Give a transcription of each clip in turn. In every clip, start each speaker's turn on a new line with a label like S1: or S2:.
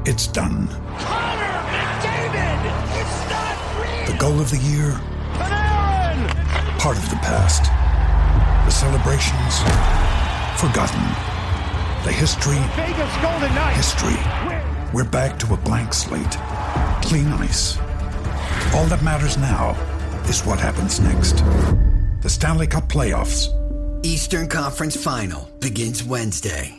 S1: It's done.
S2: Connor McDavid! It's not real!
S1: The goal of the year?
S2: Panarin!
S1: Part of the past. The celebrations? Forgotten. The history?
S2: Vegas Golden Knights!
S1: History. We're back to a blank slate. Clean ice. All that matters now is what happens next. The Stanley Cup Playoffs.
S3: Eastern Conference Final begins Wednesday.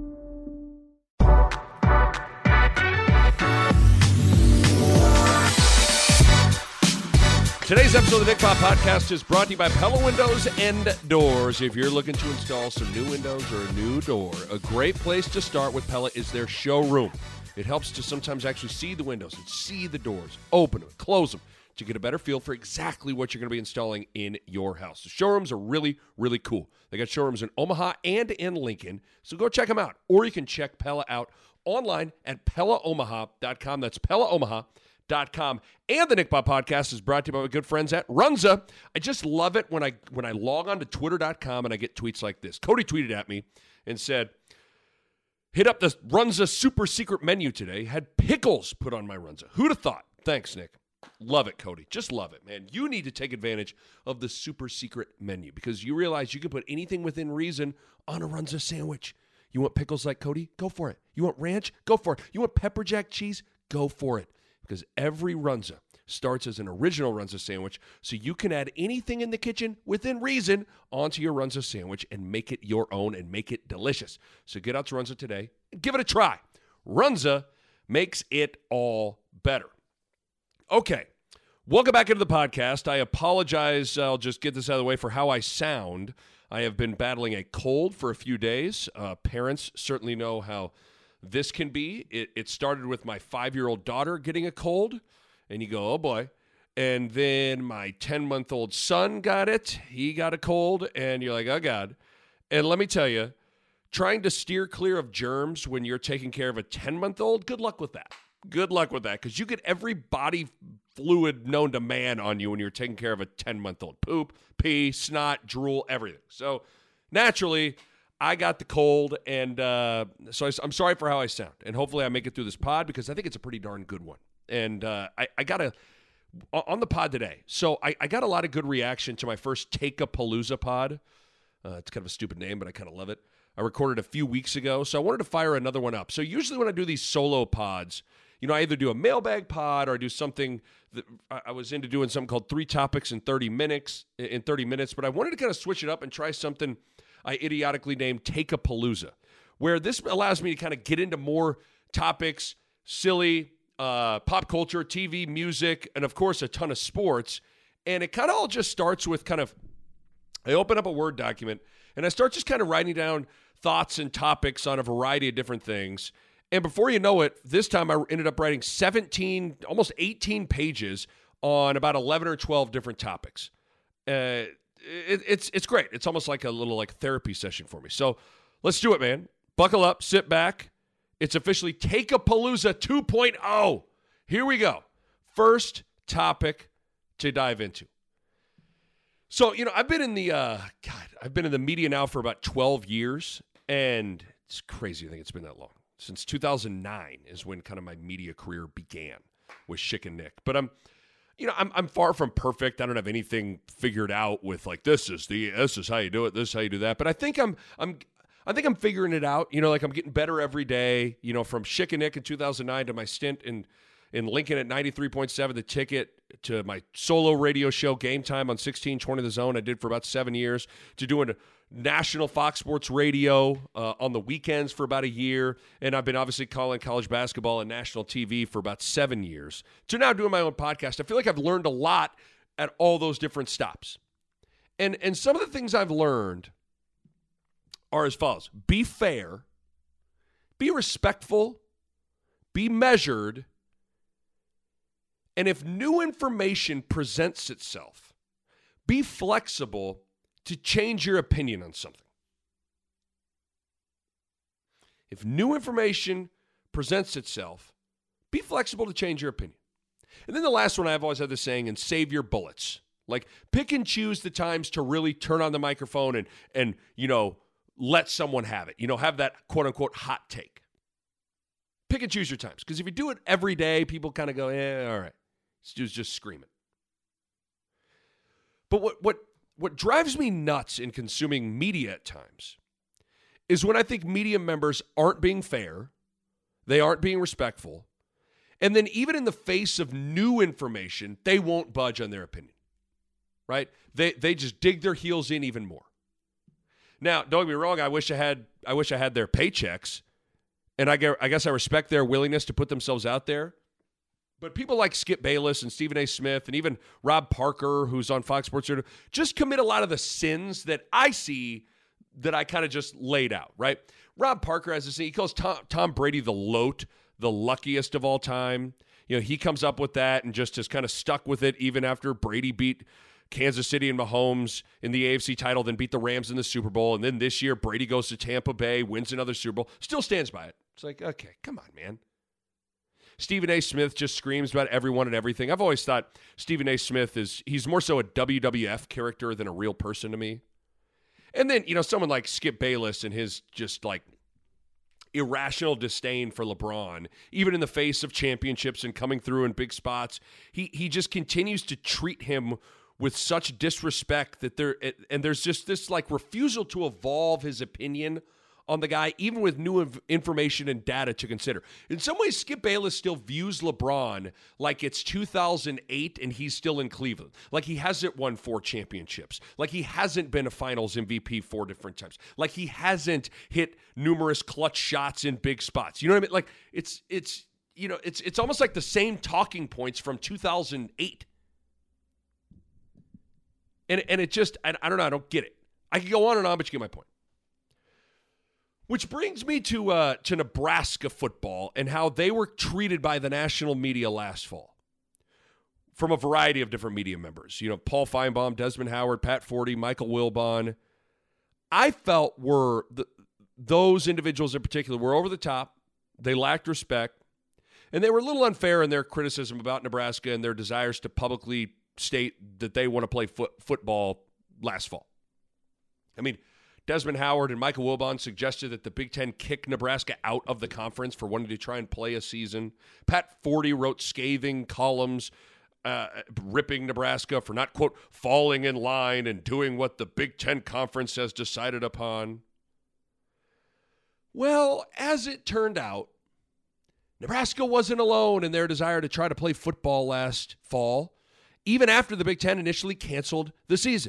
S4: Today's episode of the Nick Pop Podcast is brought to you by Pella Windows and Doors. If you're looking to install some new windows or a new door, a great place to start with Pella is their showroom. It helps to sometimes actually see the windows and see the doors, open them, close them, to get a better feel for exactly what you're going to be installing in your house. The showrooms are really, really cool. They got showrooms in Omaha and in Lincoln, so go check them out. Or you can check Pella out online at PellaOmaha.com. That's PellaOmaha.com. And the Nick Pop Podcast is brought to you by my good friends at Runza. I just love it when I log on to Twitter.com and I get tweets like this. Cody tweeted at me and said, hit up the Runza super secret menu today. Had pickles put on my Runza. Who'd have thought? Thanks, Nick. Love it, Cody. Just love it, man. You need to take advantage of the super secret menu because you realize you can put anything within reason on a Runza sandwich. You want pickles like Cody? Go for it. You want ranch? Go for it. You want pepper jack cheese? Go for it. Because every Runza starts as an original Runza sandwich, so you can add anything in the kitchen within reason onto your Runza sandwich and make it your own and make it delicious. So get out to Runza today and give it a try. Runza makes it all better. Okay, welcome back into the podcast. I apologize, I'll just get this out of the way, for how I sound. I have been battling a cold for a few days. Parents certainly know how this can be. It started with my 5-year-old daughter getting a cold, and you go, oh boy. And then my 10-month-old son got it. He got a cold, and you're like, oh God. And let me tell you, trying to steer clear of germs when you're taking care of a 10-month-old, good luck with that. Good luck with that, because you get every body fluid known to man on you when you're taking care of a 10-month-old. Poop, pee, snot, drool, everything. So naturally, I got the cold, and so I'm sorry for how I sound. And hopefully I make it through this pod, because I think it's a pretty darn good one. And I got on the pod today. So I got a lot of good reaction to my first Take-A-Palooza pod. It's kind of a stupid name, but I kind of love it. I recorded a few weeks ago, so I wanted to fire another one up. So usually when I do these solo pods, you know, I either do a mailbag pod or I do something that I was into doing something called 3 Topics in 30 minutes. But I wanted to kind of switch it up and try something I idiotically named Take-A-Palooza, where this allows me to kind of get into more topics, silly, pop culture, TV, music, and of course a ton of sports. And it kind of all just starts with I open up a Word document and I start just kind of writing down thoughts and topics on a variety of different things. And before you know it, this time I ended up writing 17, almost 18 pages on about 11 or 12 different topics. It's great. It's almost like a little therapy session for me. So let's do it, man. Buckle up, sit back. It's officially Take-A-Palooza 2.0. Here we go. First topic to dive into. So, you know, I've been in the media now for about 12 years, and it's crazy. I think it's been that long. Since 2009 is when kind of my media career began with Schick and Nick. But I'm far from perfect. I don't have anything figured out with this is how you do it, this is how you do that. But I think I'm figuring it out. You know, I'm getting better every day. You know, from Schick and Nick in 2009 to my stint in Lincoln at 93.7 The Ticket, to my solo radio show Game Time on 1620 The Zone I did for about 7 years, to doing a national Fox Sports Radio on the weekends for about a year, and I've been obviously calling college basketball and national TV for about 7 years, to now doing my own podcast. I feel like I've learned a lot at all those different stops. And some of the things I've learned are as follows. Be fair, be respectful, be measured, and if new information presents itself, be flexible to change your opinion on something. If new information presents itself, be flexible to change your opinion. And then the last one, I've always had this saying, and save your bullets. Pick and choose the times to really turn on the microphone and let someone have it. Have that quote-unquote hot take. pick and choose your times. Because if you do it every day, people kind of go, all right. This dude's just screaming. But what drives me nuts in consuming media at times is when I think media members aren't being fair, they aren't being respectful, and then even in the face of new information, they won't budge on their opinion, right? They just dig their heels in even more. Now, don't get me wrong, I wish I had their paychecks, and I guess I respect their willingness to put themselves out there. But people like Skip Bayless and Stephen A. Smith and even Rob Parker, who's on Fox Sports Radio, just commit a lot of the sins that I see that I kind of just laid out, right? Rob Parker has this thing. He calls Tom Brady the LOAT, the luckiest of all time. You know, he comes up with that and just has kind of stuck with it even after Brady beat Kansas City and Mahomes in the AFC title, then beat the Rams in the Super Bowl. And then this year, Brady goes to Tampa Bay, wins another Super Bowl, still stands by it. It's like, okay, come on, man. Stephen A. Smith just screams about everyone and everything. I've always thought Stephen A. Smith he's more so a WWF character than a real person to me. And then, you know, someone like Skip Bayless and his just like irrational disdain for LeBron, even in the face of championships and coming through in big spots, he just continues to treat him with such disrespect that there's just this like refusal to evolve his opinion on the guy, even with new information and data to consider. In some ways, Skip Bayless still views LeBron like it's 2008 and he's still in Cleveland. Like he hasn't won 4 championships. Like he hasn't been a finals MVP 4 different times. Like he hasn't hit numerous clutch shots in big spots. You know what I mean? Like it's almost like the same talking points from 2008. And it just, I don't know, I don't get it. I could go on and on, but you get my point. Which brings me to Nebraska football and how they were treated by the national media last fall from a variety of different media members. You know, Paul Feinbaum, Desmond Howard, Pat Forty, Michael Wilbon. I felt those individuals in particular were over the top. They lacked respect, and they were a little unfair in their criticism about Nebraska and their desires to publicly state that they want to play football last fall. I mean, Desmond Howard and Michael Wilbon suggested that the Big Ten kick Nebraska out of the conference for wanting to try and play a season. Pat Forty wrote scathing columns ripping Nebraska for not, quote, falling in line and doing what the Big Ten Conference has decided upon. Well, as it turned out, Nebraska wasn't alone in their desire to try to play football last fall, even after the Big Ten initially canceled the season.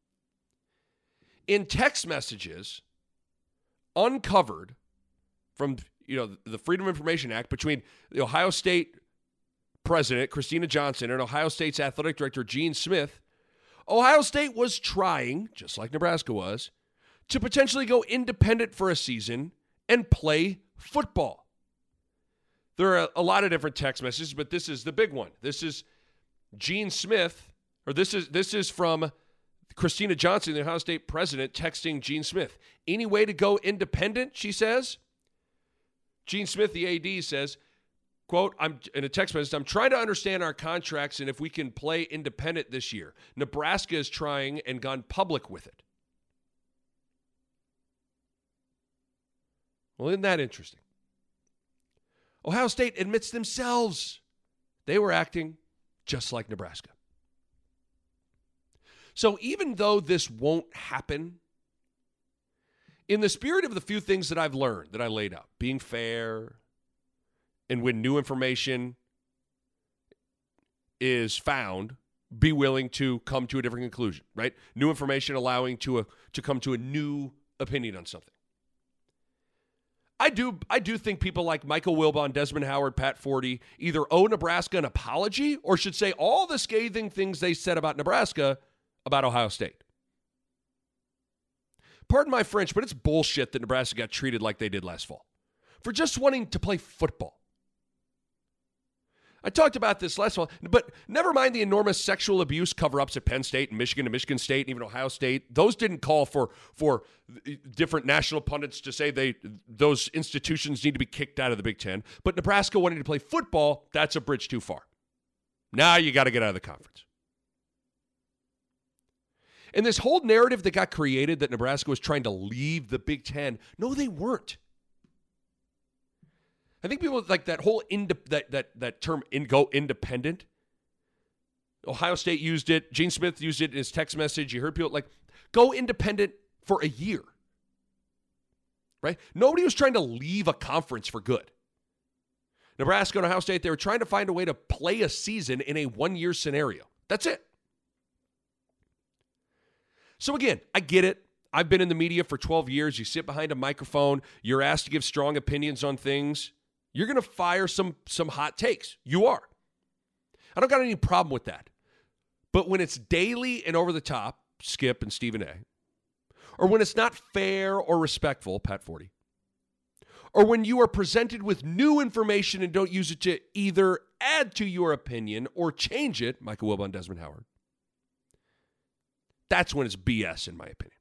S4: In text messages uncovered from, the Freedom of Information Act between the Ohio State president, Christina Johnson, and Ohio State's athletic director, Gene Smith, Ohio State was trying, just like Nebraska was, to potentially go independent for a season and play football. There are a lot of different text messages, but this is the big one. This is Gene Smith, or this is from Christina Johnson, the Ohio State president, texting Gene Smith. Any way to go independent, she says. Gene Smith, the AD, says, quote, in a text message, I'm trying to understand our contracts and if we can play independent this year. Nebraska is trying and gone public with it. Well, isn't that interesting? Ohio State admits themselves they were acting just like Nebraska. So even though this won't happen, in the spirit of the few things that I've learned, that I laid out, being fair, and when new information is found, be willing to come to a different conclusion, right? New information allowing to come to a new opinion on something. I do think people like Michael Wilbon, Desmond Howard, Pat Forty either owe Nebraska an apology or should say all the scathing things they said about Nebraska about Ohio State. Pardon my French, but it's bullshit that Nebraska got treated like they did last fall for just wanting to play football. I talked about this last fall, but never mind the enormous sexual abuse cover-ups at Penn State and Michigan State, and even Ohio State. Those didn't call for different national pundits to say those institutions need to be kicked out of the Big Ten. But Nebraska wanting to play football, that's a bridge too far. Now you got to get out of the conference. And this whole narrative that got created that Nebraska was trying to leave the Big Ten, no, they weren't. I think people like that whole that term go independent. Ohio State used it. Gene Smith used it in his text message. You heard people like, go independent for a year. Right? Nobody was trying to leave a conference for good. Nebraska and Ohio State, they were trying to find a way to play a season in a one-year scenario. That's it. So again, I get it. I've been in the media for 12 years. You sit behind a microphone. You're asked to give strong opinions on things. You're going to fire some hot takes. You are. I don't got any problem with that. But when it's daily and over the top, Skip and Stephen A., or when it's not fair or respectful, Pat Forty, or when you are presented with new information and don't use it to either add to your opinion or change it, Michael Wilbon, Desmond Howard, that's when it's BS, in my opinion.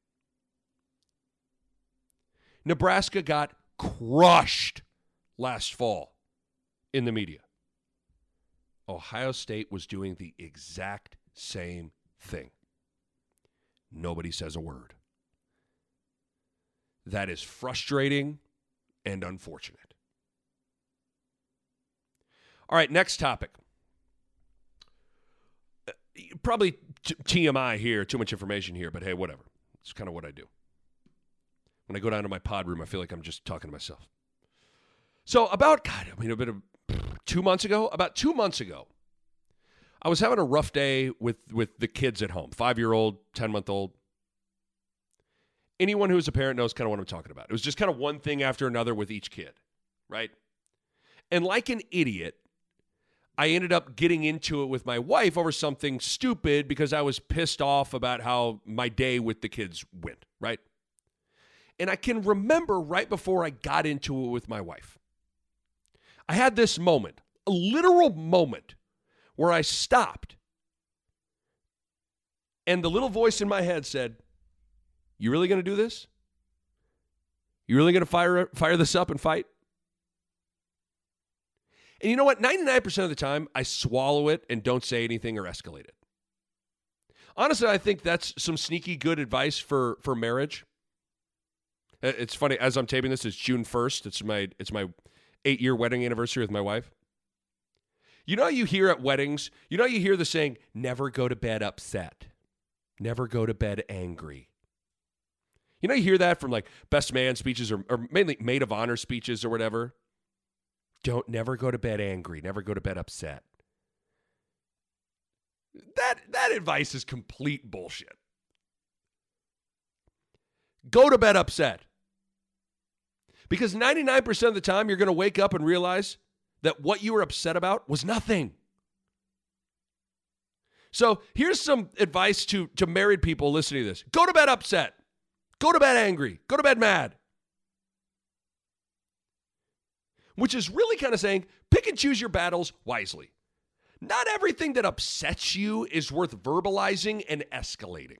S4: Nebraska got crushed last fall in the media. Ohio State was doing the exact same thing. Nobody says a word. That is frustrating and unfortunate. All right, next topic. Probably TMI here, too much information here, but hey, whatever. It's kind of what I do. When I go down to my pod room, I feel like I'm just talking to myself. So about 2 months ago, I was having a rough day with the kids at home, 5-year-old, 10-month-old. Anyone who's a parent knows kind of what I'm talking about. It was just kind of one thing after another with each kid, right? And like an idiot, I ended up getting into it with my wife over something stupid because I was pissed off about how my day with the kids went, right? And I can remember right before I got into it with my wife, I had this moment, a literal moment, where I stopped and the little voice in my head said, "You really going to do this? You really going to fire this up and fight?" And you know what? 99% of the time, I swallow it and don't say anything or escalate it. Honestly, I think that's some sneaky good advice for marriage. It's funny, as I'm taping this, it's June 1st. It's my 8-year wedding anniversary with my wife. You know how you hear at weddings, you hear the saying, never go to bed upset. Never go to bed angry. You hear that from like best man speeches or mainly maid of honor speeches or whatever. Never go to bed angry. Never go to bed upset. That advice is complete bullshit. Go to bed upset. Because 99% of the time, you're going to wake up and realize that what you were upset about was nothing. So here's some advice to married people listening to this. Go to bed upset. Go to bed angry. Go to bed mad. Which is really kind of saying, pick and choose your battles wisely. Not everything that upsets you is worth verbalizing and escalating.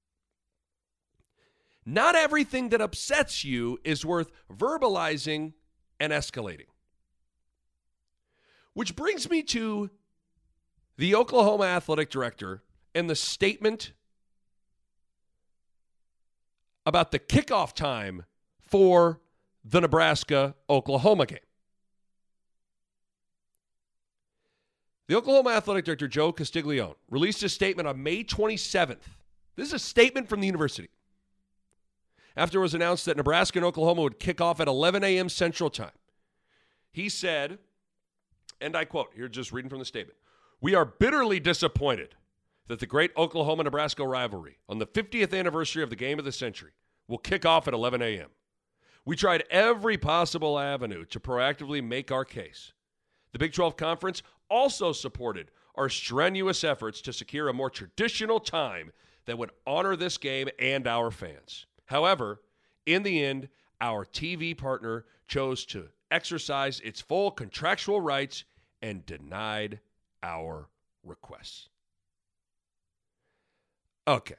S4: Not everything that upsets you is worth verbalizing and escalating. Which brings me to the Oklahoma athletic director and the statement about the kickoff time for the Nebraska-Oklahoma game. The Oklahoma athletic director, Joe Castiglione, released a statement on May 27th. This is a statement from the university. After it was announced that Nebraska and Oklahoma would kick off at 11 a.m. Central Time. He said, and I quote, here just reading from the statement, "We are bitterly disappointed that the great Oklahoma-Nebraska rivalry on the 50th anniversary of the game of the century will kick off at 11 a.m. We tried every possible avenue to proactively make our case. The Big 12 Conference also supported our strenuous efforts to secure a more traditional time that would honor this game and our fans. However, in the end, our TV partner chose to exercise its full contractual rights and denied our requests." Okay.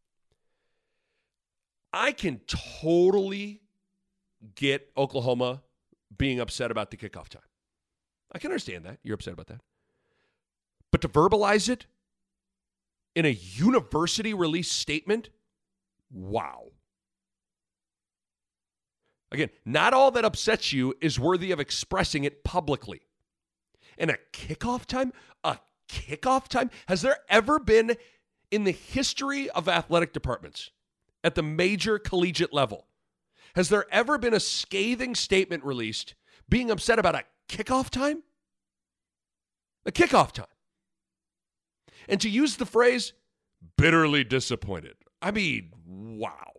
S4: I can totally get Oklahoma being upset about the kickoff time. I can understand that. You're upset about that. But to verbalize it in a university release statement, wow. Again, not all that upsets you is worthy of expressing it publicly. And a kickoff time? A kickoff time? Has there ever been in the history of athletic departments at the major collegiate level, has there ever been a scathing statement released being upset about a kickoff time? A kickoff time. And to use the phrase, bitterly disappointed. I mean, wow.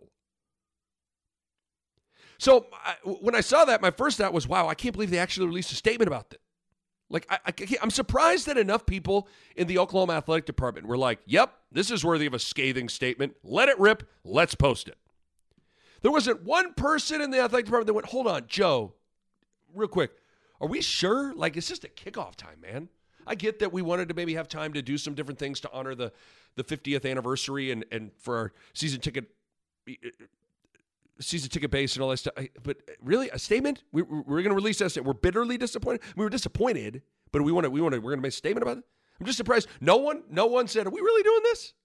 S4: So when I saw that, my first thought was, wow, I can't believe they actually released a statement about that. Like, I'm surprised that enough people in the Oklahoma athletic department were like, yep, this is worthy of a scathing statement. Let it rip. Let's post it. There wasn't one person in the athletic department that went, hold on, Joe, real quick. Are we sure? Like, it's just a kickoff time, man. I get that we wanted to maybe have time to do some different things to honor the 50th anniversary and for our season ticket base and all that stuff. But really, a statement? We're going to release that. We're bitterly disappointed. We were disappointed, but we're going to make a statement about it. I'm just surprised. No one said, are we really doing this?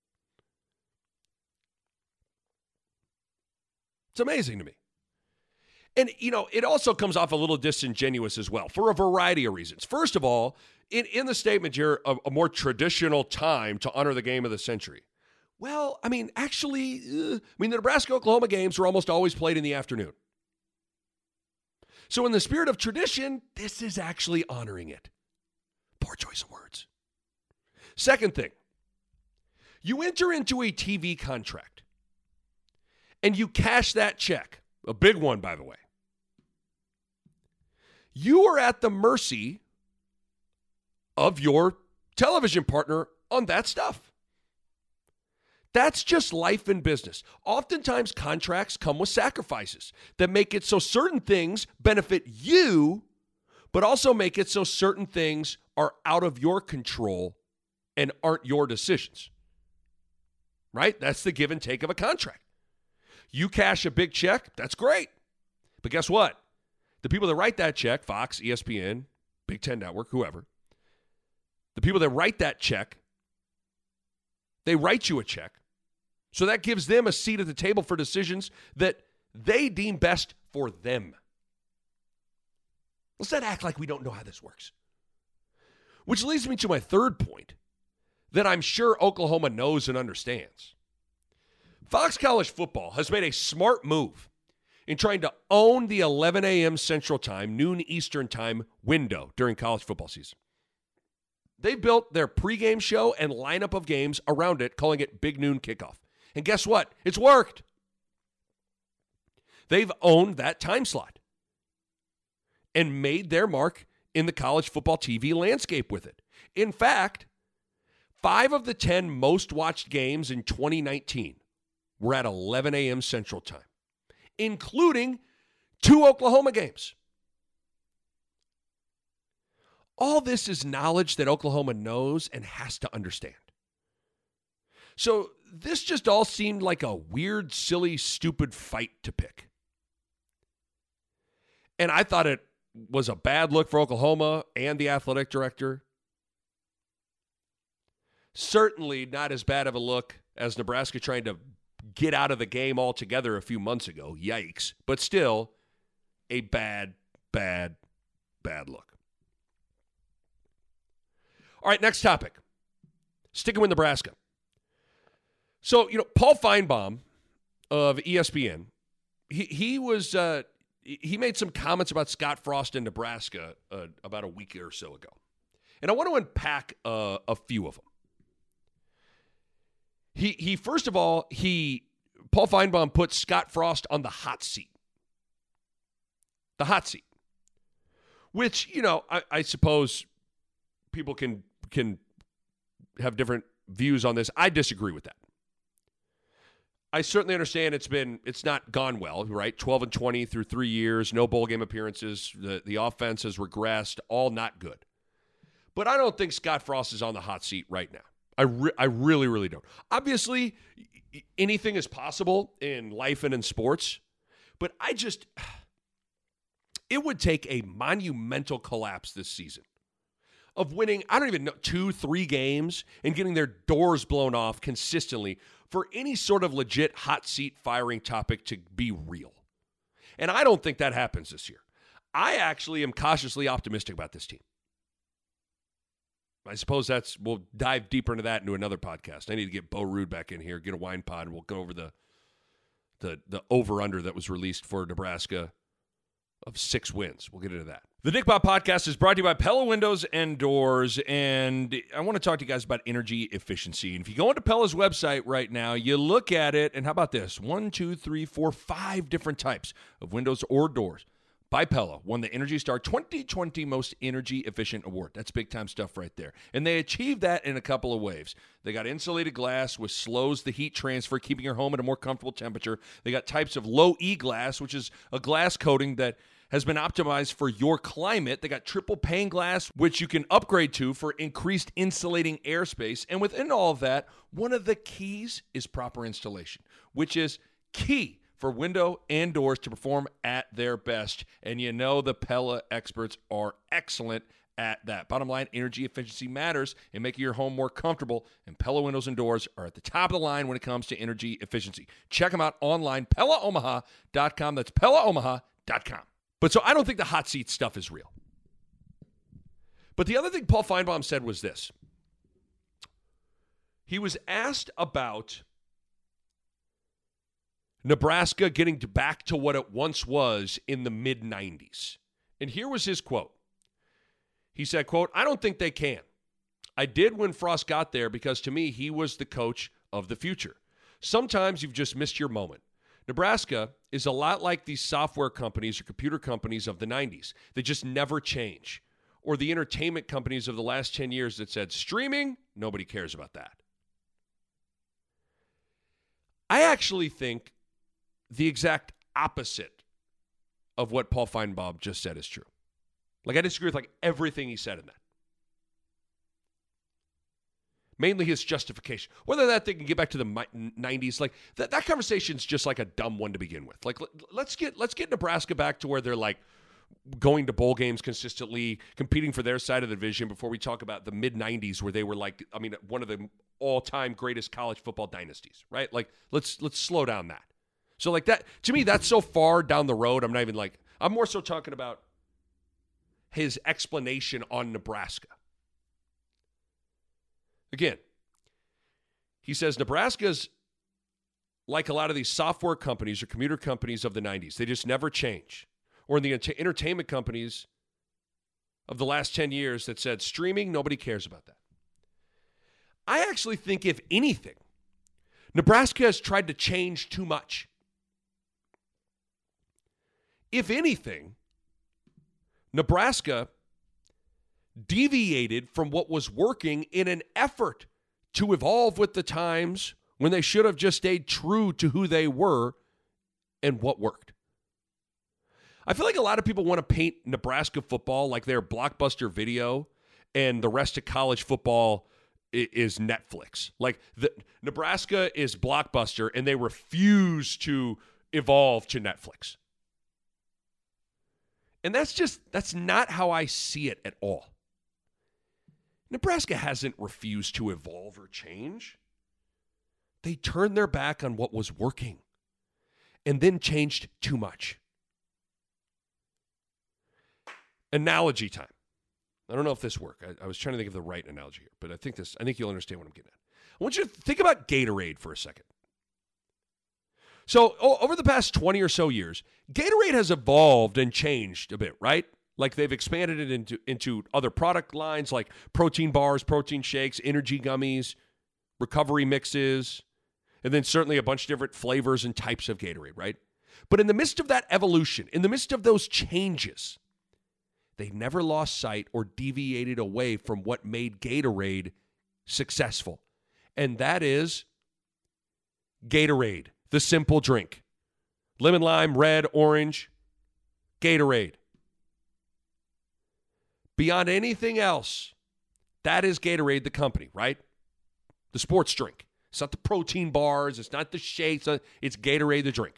S4: It's amazing to me. And, it also comes off a little disingenuous as well for a variety of reasons. First of all, in the statement here, a more traditional time to honor the game of the century. Well, I mean, actually, the Nebraska-Oklahoma games were almost always played in the afternoon. So in the spirit of tradition, this is actually honoring it. Poor choice of words. Second thing, you enter into a TV contract and you cash that check, a big one, by the way. You are at the mercy of your television partner on that stuff. That's just life and business. Oftentimes, contracts come with sacrifices that make it so certain things benefit you, but also make it so certain things are out of your control and aren't your decisions. Right? That's the give and take of a contract. You cash a big check, that's great. But guess what? The people that write that check, Fox, ESPN, Big Ten Network, whoever, the people that write that check, they write you a check. So that gives them a seat at the table for decisions that they deem best for them. Let's not act like we don't know how this works. Which leads me to my third point that I'm sure Oklahoma knows and understands. Fox College Football has made a smart move in trying to own the 11 a.m. Central Time, noon Eastern Time window during college football season. They built their pregame show and lineup of games around it, calling it Big Noon Kickoff. And guess what? It's worked. They've owned that time slot and made their mark in the college football TV landscape with it. In fact, 5 of the 10 most watched games in 2019 were at 11 a.m. Central Time, including 2 Oklahoma games. All this is knowledge that Oklahoma knows and has to understand. So this just all seemed like a weird, silly, stupid fight to pick. And I thought it was a bad look for Oklahoma and the athletic director. Certainly not as bad of a look as Nebraska trying to get out of the game altogether a few months ago. Yikes. But still, a bad look. All right, next topic. Sticking with Nebraska. So, Paul Feinbaum of ESPN, he made some comments about Scott Frost in Nebraska about a week or so ago. And I want to unpack a few of them. First of all, Paul Feinbaum put Scott Frost on the hot seat. The hot seat. Which, I suppose people can have different views on this. I disagree with that. I certainly understand it's not gone well, right? 12-20 through 3 years, no bowl game appearances. The offense has regressed, all not good. But I don't think Scott Frost is on the hot seat right now. I really, really don't. Obviously, anything is possible in life and in sports, but it would take a monumental collapse this season of winning, 2-3 games and getting their doors blown off consistently for any sort of legit hot seat firing topic to be real. And I don't think that happens this year. I actually am cautiously optimistic about this team. I suppose we'll dive deeper into that into another podcast. I need to get Bo Ruud back in here, get a wine pod, and we'll go over the over-under that was released for Nebraska of 6 wins. We'll get into that. The Nick Bob Podcast is brought to you by Pella Windows and Doors, and I want to talk to you guys about energy efficiency. And if you go into Pella's website right now, you look at it, and how about this? 1, 2, 3, 4, 5 different types of windows or doors by Pella won the Energy Star 2020 Most Energy Efficient Award. That's big-time stuff right there. And they achieved that in a couple of ways. They got insulated glass, which slows the heat transfer, keeping your home at a more comfortable temperature. They got types of low-E glass, which is a glass coating that has been optimized for your climate. They got triple pane glass, which you can upgrade to for increased insulating airspace. And within all of that, one of the keys is proper installation, which is key for window and doors to perform at their best. And you know the Pella experts are excellent at that. Bottom line, energy efficiency matters in making your home more comfortable, and Pella windows and doors are at the top of the line when it comes to energy efficiency. Check them out online, PellaOmaha.com. That's PellaOmaha.com. But so I don't think the hot seat stuff is real. But the other thing Paul Feinbaum said was this. He was asked about Nebraska getting back to what it once was in the mid-90s. And here was his quote. He said, quote, "I don't think they can. I did when Frost got there because to me, he was the coach of the future. Sometimes you've just missed your moment. Nebraska is a lot like these software companies or computer companies of the 90s. They just never change. Or the entertainment companies of the last 10 years that said, streaming, nobody cares about that." I actually think the exact opposite of what Paul Feinbaum just said is true. Like, I disagree with everything he said in that. Mainly his justification. Whether that thing can get back to the 90s, that conversation's just like a dumb one to begin with. Like, let's get Nebraska back to where they're going to bowl games consistently, competing for their side of the division before we talk about the mid-90s where they were one of the all-time greatest college football dynasties, right? Let's slow down that. So that, to me, that's so far down the road. I'm not even I'm more so talking about his explanation on Nebraska. Again, he says Nebraska's like a lot of these software companies or computer companies of the 90s. They just never change. Or in the entertainment companies of the last 10 years that said streaming, nobody cares about that. I actually think, if anything, Nebraska has tried to change too much. If anything, Nebraska deviated from what was working in an effort to evolve with the times when they should have just stayed true to who they were and what worked. I feel like a lot of people want to paint Nebraska football like they're Blockbuster Video and the rest of college football is Netflix. Nebraska is Blockbuster and they refuse to evolve to Netflix. And that's not how I see it at all. Nebraska hasn't refused to evolve or change. They turned their back on what was working and then changed too much. Analogy time. I don't know if this worked. I was trying to think of the right analogy here, but I think you'll understand what I'm getting at. I want you to think about Gatorade for a second. So over the past 20 or so years, Gatorade has evolved and changed a bit, right? They've expanded it into other product lines like protein bars, protein shakes, energy gummies, recovery mixes, and then certainly a bunch of different flavors and types of Gatorade, right? But in the midst of that evolution, in the midst of those changes, they never lost sight or deviated away from what made Gatorade successful. And that is Gatorade, the simple drink. Lemon, lime, red, orange, Gatorade. Beyond anything else, that is Gatorade, the company, right? The sports drink. It's not the protein bars. It's not the shakes. It's Gatorade, the drink.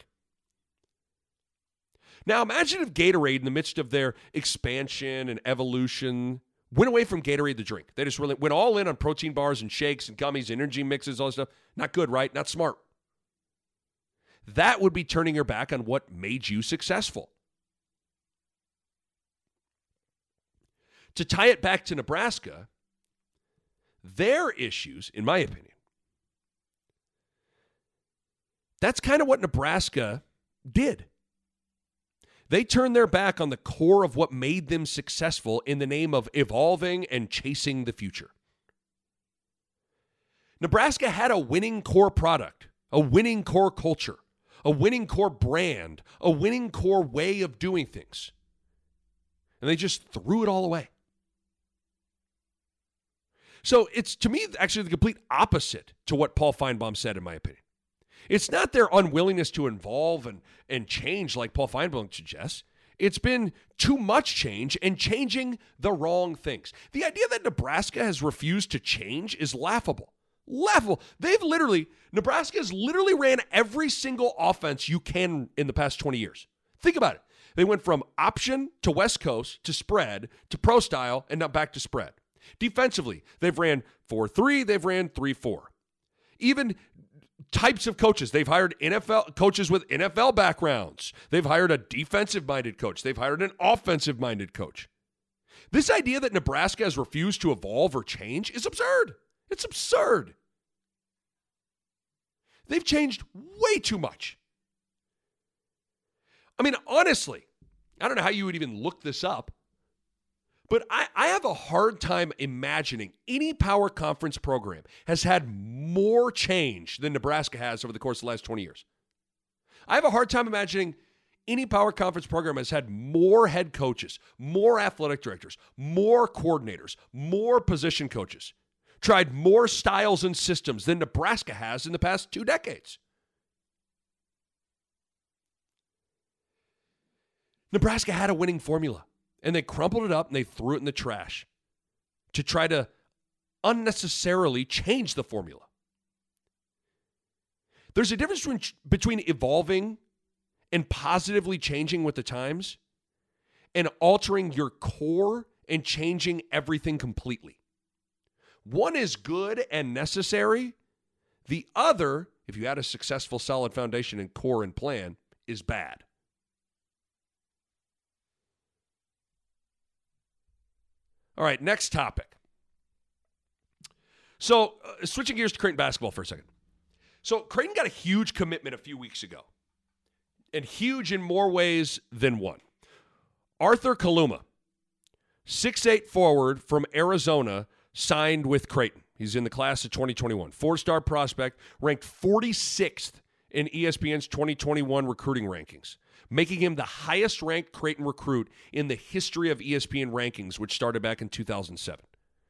S4: Now, imagine if Gatorade, in the midst of their expansion and evolution, went away from Gatorade, the drink. They just really went all in on protein bars and shakes and gummies and energy mixes, all that stuff. Not good, right? Not smart. that would be turning your back on what made you successful. To tie it back to Nebraska, their issues, in my opinion, that's kind of what Nebraska did. They turned their back on the core of what made them successful in the name of evolving and chasing the future. Nebraska had a winning core product, a winning core culture, a winning core brand, a winning core way of doing things. And they just threw it all away. So it's, to me, actually the complete opposite to what Paul Feinbaum said, in my opinion. It's not their unwillingness to involve and change like Paul Feinbaum suggests. It's been too much change and changing the wrong things. The idea that Nebraska has refused to change is laughable. Laughable. Nebraska has literally ran every single offense you can in the past 20 years. Think about it. They went from option to West Coast to spread to pro style and now back to spread. Defensively, they've ran 4-3, they've ran 3-4. Even types of coaches, they've hired NFL coaches with NFL backgrounds. They've hired a defensive-minded coach. They've hired an offensive-minded coach. This idea that Nebraska has refused to evolve or change is absurd. It's absurd. They've changed way too much. I mean, honestly, I don't know how you would even look this up, but I have a hard time imagining any power conference program has had more change than Nebraska has over the course of the last 20 years. I have a hard time imagining any power conference program has had more head coaches, more athletic directors, more coordinators, more position coaches, tried more styles and systems than Nebraska has in the past 2 decades. Nebraska had a winning formula, and they crumpled it up and they threw it in the trash to try to unnecessarily change the formula. There's a difference between evolving and positively changing with the times and altering your core and changing everything completely. One is good and necessary. The other, if you had a successful, solid foundation and core and plan, is bad. All right, next topic. So, switching gears to Creighton basketball for a second. So, Creighton got a huge commitment a few weeks ago, and huge in more ways than one. Arthur Kaluma, 6'8" forward from Arizona, signed with Creighton. He's in the class of 2021. 4-star prospect, ranked 46th in ESPN's 2021 recruiting rankings, making him the highest-ranked Creighton recruit in the history of ESPN rankings, which started back in 2007.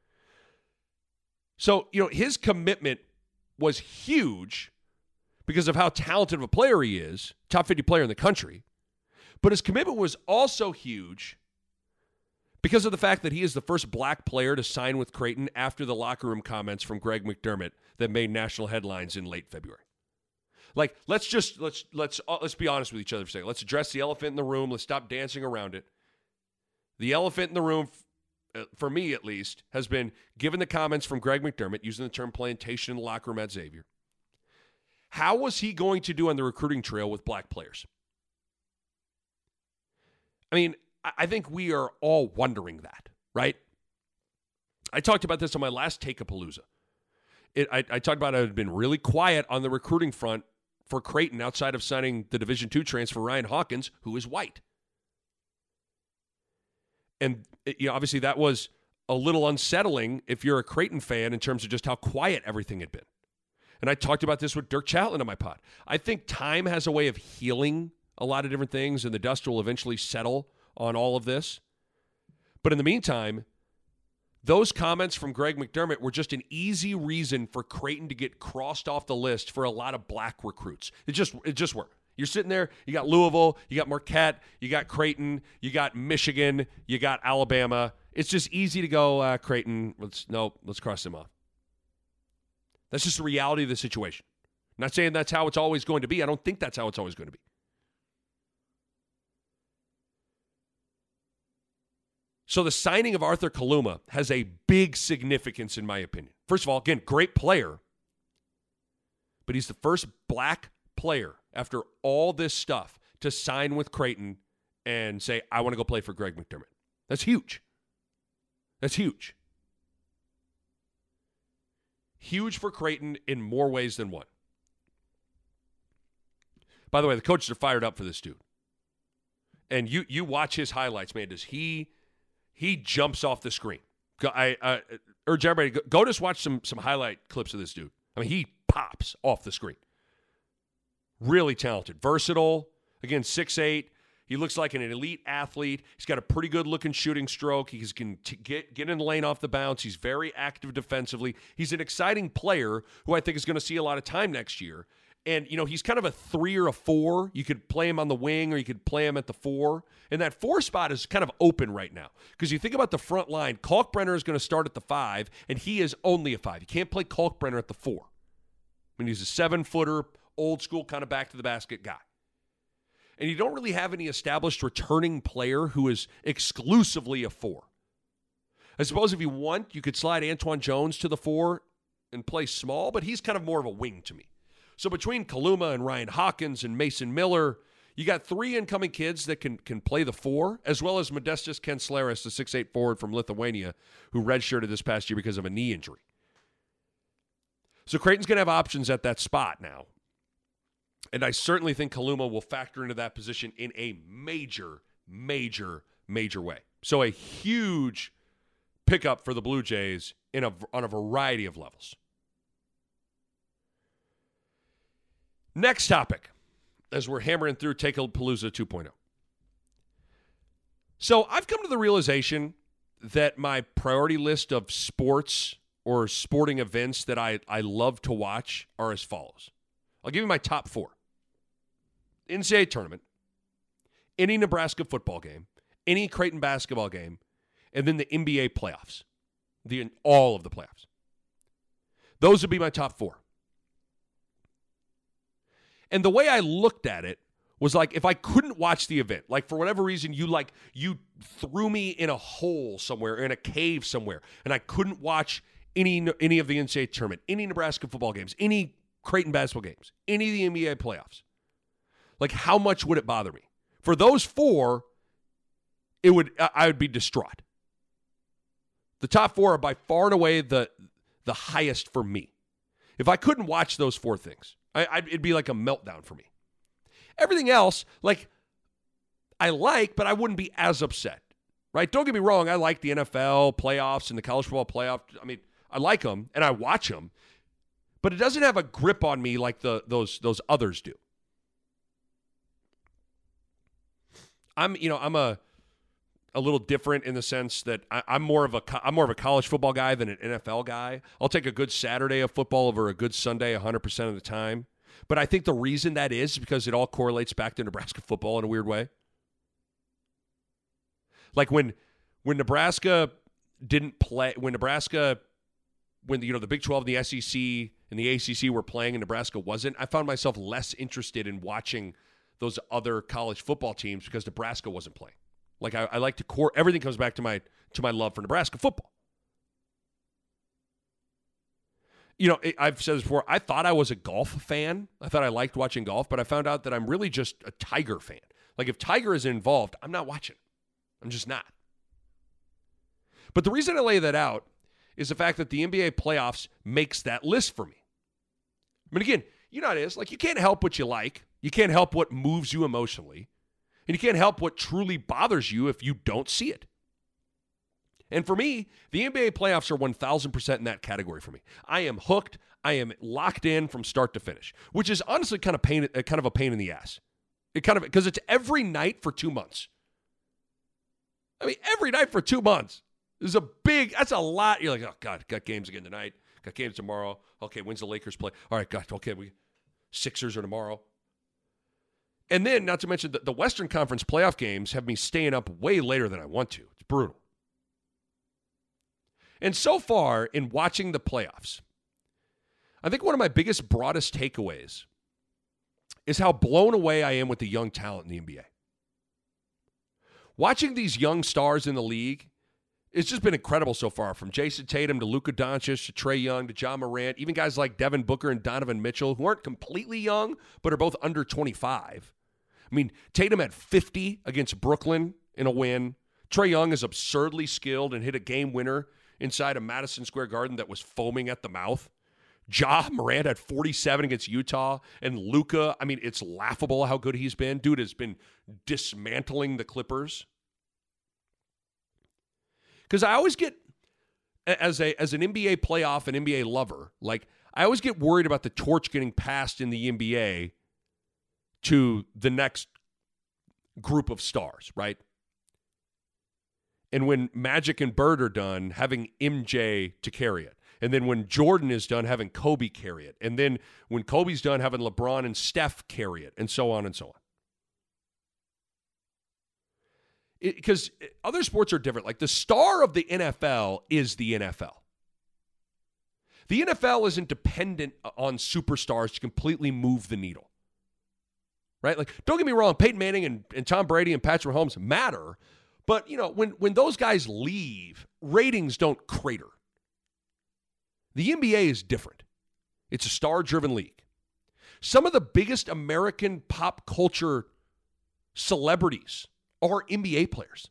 S4: So, his commitment was huge because of how talented of a player he is, top 50 player in the country. But his commitment was also huge because of the fact that he is the first black player to sign with Creighton after the locker room comments from Greg McDermott that made national headlines in late February. Like, let's be honest with each other for a second. Let's address the elephant in the room. Let's stop dancing around it. The elephant in the room, for me at least, has been given the comments from Greg McDermott, using the term plantation in the locker room at Xavier. How was he going to do on the recruiting trail with black players? I mean, I think we are all wondering that, right? I talked about this on my last Take-A-Palooza. I talked about it had been really quiet on the recruiting front for Creighton outside of signing the Division II transfer Ryan Hawkins, who is white. And obviously that was a little unsettling if you're a Creighton fan in terms of just how quiet everything had been. And I talked about this with Dirk Chatelain on my pod. I think time has a way of healing a lot of different things, and the dust will eventually settle on all of this. But in the meantime, those comments from Greg McDermott were just an easy reason for Creighton to get crossed off the list for a lot of black recruits. It just worked. You're sitting there, you got Louisville, you got Marquette, you got Creighton, you got Michigan, you got Alabama. It's just easy to go, Creighton, let's cross them off. That's just the reality of the situation. I'm not saying that's how it's always going to be. I don't think that's how it's always going to be. So the signing of Arthur Kaluma has a big significance, in my opinion. First of all, again, great player, but he's the first black player after all this stuff to sign with Creighton and say, I want to go play for Greg McDermott. That's huge. That's huge. Huge for Creighton in more ways than one. By the way, the coaches are fired up for this dude. And you watch his highlights, man. Does he jumps off the screen. I urge everybody, go just watch some highlight clips of this dude. I mean, he pops off the screen. Really talented. Versatile. Again, 6'8". He looks like an elite athlete. He's got a pretty good-looking shooting stroke. He can get in the lane off the bounce. He's very active defensively. He's an exciting player who I think is going to see a lot of time next year. And, he's kind of a 3 or a 4. You could play him on the wing or you could play him at the 4. And that 4 spot is kind of open right now. Because you think about the front line, Kalkbrenner is going to start at the 5, and he is only a 5. You can't play Kalkbrenner at the 4. I mean, he's a 7-footer, old-school kind of back-to-the-basket guy. And you don't really have any established returning player who is exclusively a 4. I suppose if you want, you could slide Antoine Jones to the 4 and play small, but he's kind of more of a wing to me. So between Kaluma and Ryan Hawkins and Mason Miller, you got 3 incoming kids that can play the 4, as well as Modestas Kensleris, the 6'8" forward from Lithuania, who redshirted this past year because of a knee injury. So Creighton's going to have options at that spot now. And I certainly think Kaluma will factor into that position in a major, major, major way. So a huge pickup for the Blue Jays on a variety of levels. Next topic, as we're hammering through Take-A-Palooza 2.0. So I've come to the realization that my priority list of sports or sporting events that I love to watch are as follows. I'll give you my top 4. NCAA tournament, any Nebraska football game, any Creighton basketball game, and then the NBA playoffs, all of the playoffs. Those would be my top 4. And the way I looked at it was like, if I couldn't watch the event, like for whatever reason you threw me in a hole somewhere, in a cave somewhere, and I couldn't watch any of the NCAA tournament, any Nebraska football games, any Creighton basketball games, any of the NBA playoffs. Like, how much would it bother me? For those 4, I would be distraught. The top 4 are by far and away the highest for me. If I couldn't watch those 4 things, it'd be like a meltdown for me. Everything else, I like, but I wouldn't be as upset, right? Don't get me wrong. I like the NFL playoffs and the college football playoff. I mean, I like them and I watch them, but it doesn't have a grip on me like those others do. I'm a little different in the sense that I'm more of a college football guy than an NFL guy. I'll take a good Saturday of football over a good Sunday 100% of the time. But I think the reason that is because it all correlates back to Nebraska football in a weird way. Like when Nebraska didn't play, when the Big 12 and the SEC and the ACC were playing and Nebraska wasn't, I found myself less interested in watching those other college football teams because Nebraska wasn't playing. Like I like to everything comes back to my love for Nebraska football. I've said this before, I thought I was a golf fan. I thought I liked watching golf, but I found out that I'm really just a Tiger fan. Like if Tiger is involved, I'm not watching. I'm just not. But the reason I lay that out is the fact that the NBA playoffs makes that list for me. I mean, again, you know how it is. Like you can't help what you like. You can't help what moves you emotionally. And you can't help what truly bothers you if you don't see it. And for me, the NBA playoffs are 1,000% in that category for me. I am hooked. I am locked in from start to finish, which is honestly kind of a pain in the ass. Because it's every night for 2 months. I mean, every night for 2 months. That's a lot. You're like, oh, God, got games again tonight. Got games tomorrow. Okay, when's the Lakers play? All right, God, okay, Sixers are tomorrow. And then, not to mention, the Western Conference playoff games have me staying up way later than I want to. It's brutal. And so far, in watching the playoffs, I think one of my biggest, broadest takeaways is how blown away I am with the young talent in the NBA. Watching these young stars in the league It's just been incredible so far, from Jason Tatum to Luka Doncic to Trae Young to John Morant, even guys like Devin Booker and Donovan Mitchell, who aren't completely young, but are both under 25. I mean, Tatum had 50 against Brooklyn in a win. Trae Young is absurdly skilled and hit a game winner inside a Madison Square Garden that was foaming at the mouth. Ja Morant had 47 against Utah. And Luka, I mean, it's laughable how good he's been. Dude has been dismantling the Clippers. Because I always get, as an NBA playoff and NBA lover, like, I always get worried about the torch getting passed in the NBA to the next group of stars, right? And when Magic and Bird are done, having MJ to carry it. And then when Jordan is done, having Kobe carry it. And then when Kobe's done, having LeBron and Steph carry it, and so on and so on. Because other sports are different. Like, the star of the NFL is the NFL. The NFL isn't dependent on superstars to completely move the needle. Right? Like, don't get me wrong, Peyton Manning and Tom Brady and Patrick Mahomes matter. But, you know, when those guys leave, ratings don't crater. The NBA is different. It's a star-driven league. Some of the biggest American pop culture celebrities are NBA players.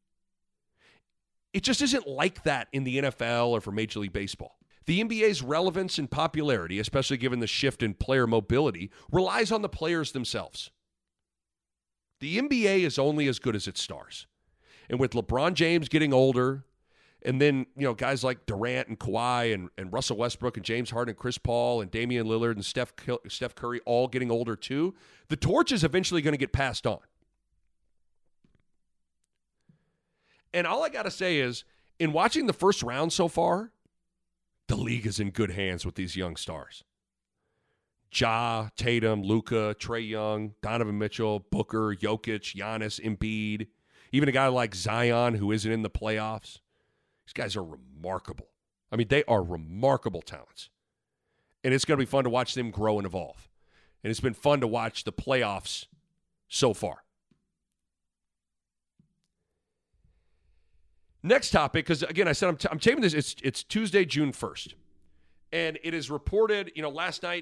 S4: It just isn't like that in the NFL or for Major League Baseball. The NBA's relevance and popularity, especially given the shift in player mobility, relies on the players themselves. The NBA is only as good as its stars. And with LeBron James getting older, and then, you know, guys like Durant and Kawhi and Russell Westbrook and James Harden and Chris Paul and Damian Lillard and Steph Curry all getting older too, the torch is eventually going to get passed on. And all I got to say is, in watching the first round so far, the league is in good hands with these young stars. Ja, Tatum, Luka, Trae Young, Donovan Mitchell, Booker, Jokic, Giannis, Embiid, even a guy like Zion who isn't in the playoffs. These guys are remarkable. I mean, they are remarkable talents. And it's going to be fun to watch them grow and evolve. And it's been fun to watch the playoffs so far. Next topic, because again, I said I'm taping this. It's Tuesday, June 1st. And it is reported, you know, last night,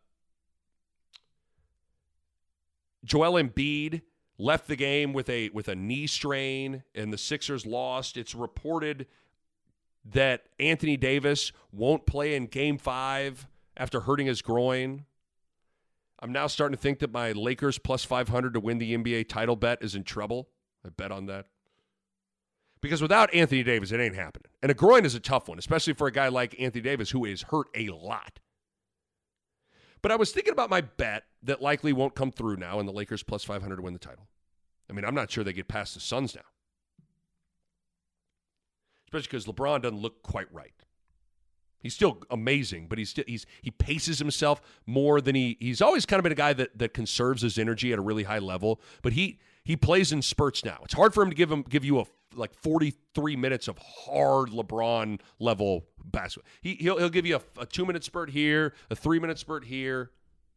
S4: Joel Embiid left the game with a knee strain, and the Sixers lost. It's reported that Anthony Davis won't play in Game 5 after hurting his groin. I'm now starting to think that my Lakers plus 500 to win the NBA title bet is in trouble. I bet on that. Because without Anthony Davis, it ain't happening. And a groin is a tough one, especially for a guy like Anthony Davis, who is hurt a lot. But I was thinking about my bet that likely won't come through now, and the Lakers plus 500 to win the title. I mean, I'm not sure they get past the Suns now. Especially because LeBron doesn't look quite right. He's still amazing, but he paces himself more than he's always kind of been a guy that conserves his energy at a really high level. But he plays in spurts now. It's hard for him to give you 43 minutes of hard LeBron level basketball. He'll give you a 2-minute spurt here, a 3-minute spurt here.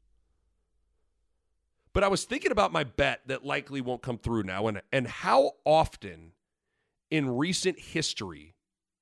S4: But I was thinking about my bet that likely won't come through now, and how often in recent history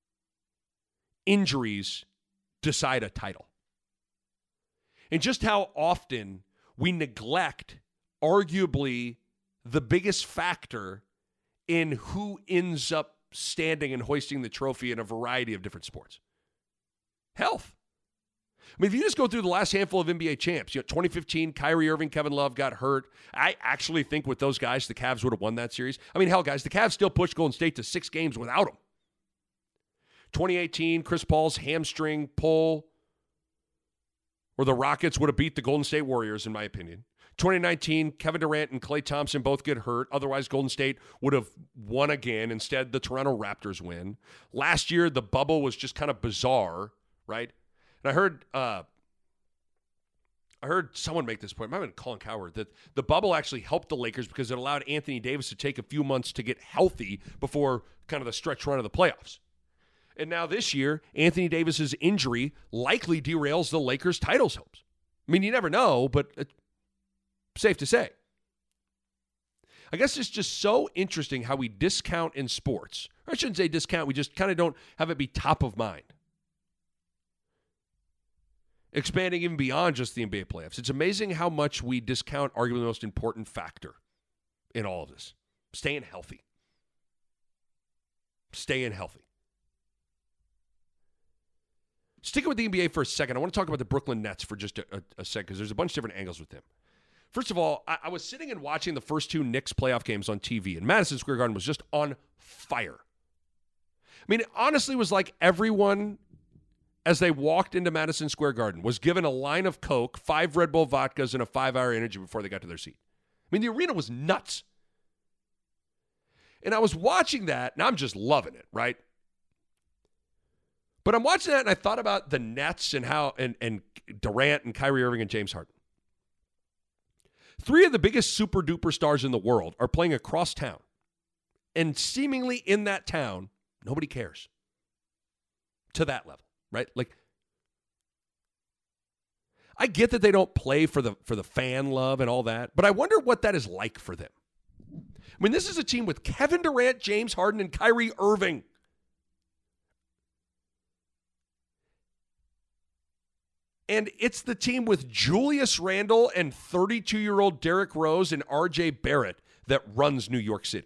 S4: injuries decide a title. And just how often we neglect arguably the biggest factor in who ends up standing and hoisting the trophy in a variety of different sports. Health. I mean, if you just go through the last handful of NBA champs, 2015, Kyrie Irving, Kevin Love got hurt. I actually think with those guys, the Cavs would have won that series. I mean, hell, guys, the Cavs still pushed Golden State to 6 games without him. 2018, Chris Paul's hamstring pull, or the Rockets would have beat the Golden State Warriors, in my opinion. 2019, Kevin Durant and Klay Thompson both get hurt. Otherwise, Golden State would have won again. Instead, the Toronto Raptors win. Last year, the bubble was just kind of bizarre, right? And I heard someone make this point. It might have been Colin Cowherd, that the bubble actually helped the Lakers because it allowed Anthony Davis to take a few months to get healthy before kind of the stretch run of the playoffs. And now this year, Anthony Davis's injury likely derails the Lakers' titles hopes. I mean, you never know, but it's safe to say. I guess it's just so interesting how we discount in sports, I shouldn't say discount. We just kind of don't have it be top of mind. Expanding even beyond just the NBA playoffs. It's amazing how much we discount arguably the most important factor in all of this. Staying healthy. Staying healthy. Sticking with the NBA for a second, I want to talk about the Brooklyn Nets for just a second because there's a bunch of different angles with them. First of all, I was sitting and watching the first two Knicks playoff games on TV, and Madison Square Garden was just on fire. I mean, it honestly was like everyone, as they walked into Madison Square Garden, was given a line of Coke, 5 Red Bull vodkas, and a 5-hour energy before they got to their seat. I mean, the arena was nuts. And I was watching that, and I'm just loving it, right? But I'm watching that, and I thought about the Nets and how and Durant and Kyrie Irving and James Harden. 3 of the biggest super-duper stars in the world are playing across town. And seemingly in that town, nobody cares. To that level, right? Like, I get that they don't play for the fan love and all that, but I wonder what that is like for them. I mean, this is a team with Kevin Durant, James Harden, and Kyrie Irving. And it's the team with Julius Randle and 32-year-old Derrick Rose and R.J. Barrett that runs New York City.